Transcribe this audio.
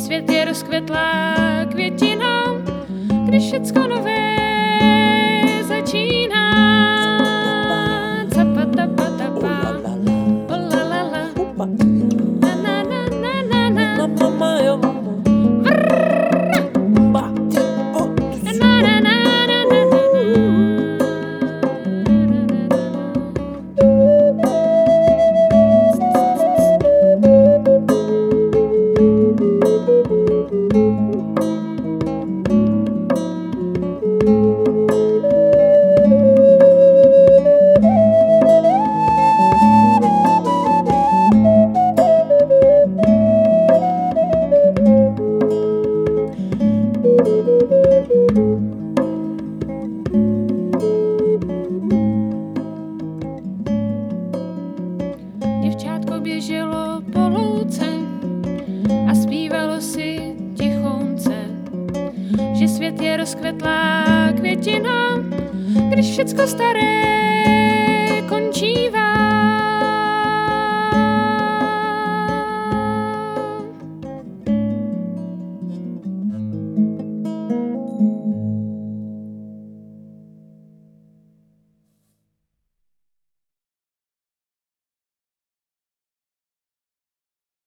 svět je rozkvetlá květina, když všecko nové začíná. Zapatapatapa, olalala, na na na na na na. Děvčátko běželo po louce a zpívalo si tichounce, že svět je rozkvetlá květina, když všecko staré